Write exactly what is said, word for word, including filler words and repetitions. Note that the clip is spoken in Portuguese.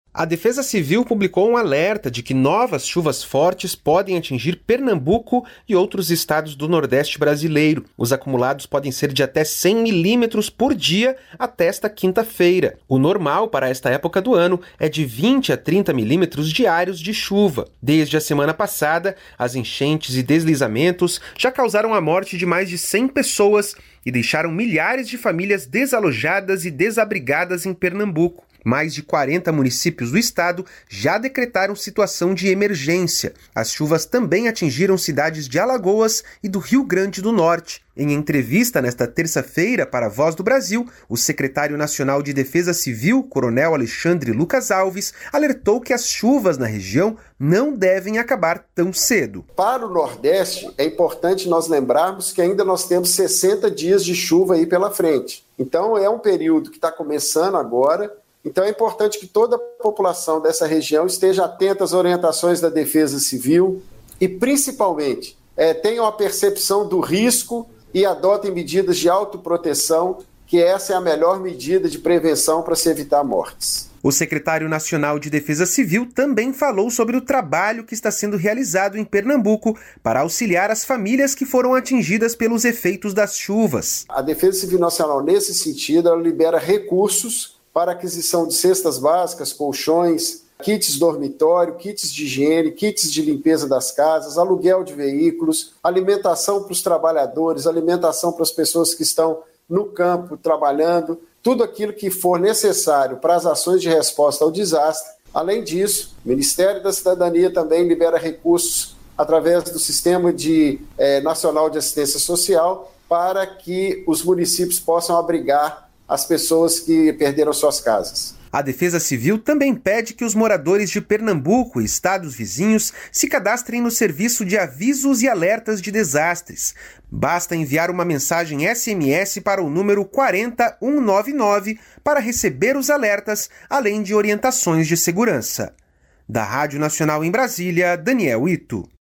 A Defesa Civil publicou um alerta de que novas chuvas fortes podem atingir Pernambuco e outros estados do Nordeste brasileiro. Os acumulados podem ser de até cem milímetros por dia até esta quinta-feira. O normal para esta época do ano é de vinte a trinta milímetros diários de chuva. Desde a semana passada, as enchentes e deslizamentos já causaram a morte de mais de cem pessoas e deixaram milhares de famílias desalojadas e desabrigadas em Pernambuco. Mais de quarenta municípios do estado já decretaram situação de emergência. As chuvas também atingiram cidades de Alagoas e do Rio Grande do Norte. Em entrevista nesta terça-feira para a Voz do Brasil, o secretário nacional de Defesa Civil, Coronel Alexandre Lucas Alves, alertou que as chuvas na região não devem acabar tão cedo. Para o Nordeste, é importante nós lembrarmos que ainda nós temos sessenta dias de chuva aí pela frente. Então é um período que está começando agora. Então é importante que toda a população dessa região esteja atenta às orientações da Defesa Civil e, principalmente, é, tenham a percepção do risco e adotem medidas de autoproteção, que essa é a melhor medida de prevenção para se evitar mortes. O secretário nacional de Defesa Civil também falou sobre o trabalho que está sendo realizado em Pernambuco para auxiliar as famílias que foram atingidas pelos efeitos das chuvas. A Defesa Civil Nacional, nesse sentido, ela libera recursos para aquisição de cestas básicas, colchões, kits dormitório, kits de higiene, kits de limpeza das casas, aluguel de veículos, alimentação para os trabalhadores, alimentação para as pessoas que estão no campo trabalhando, tudo aquilo que for necessário para as ações de resposta ao desastre. Além disso, o Ministério da Cidadania também libera recursos através do Sistema de, eh, Nacional de Assistência Social para que os municípios possam abrigar as pessoas que perderam suas casas. A Defesa Civil também pede que os moradores de Pernambuco e estados vizinhos se cadastrem no serviço de avisos e alertas de desastres. Basta enviar uma mensagem S M S para o número quatro zero um nove nove para receber os alertas, além de orientações de segurança. Da Rádio Nacional em Brasília, Daniel Ito.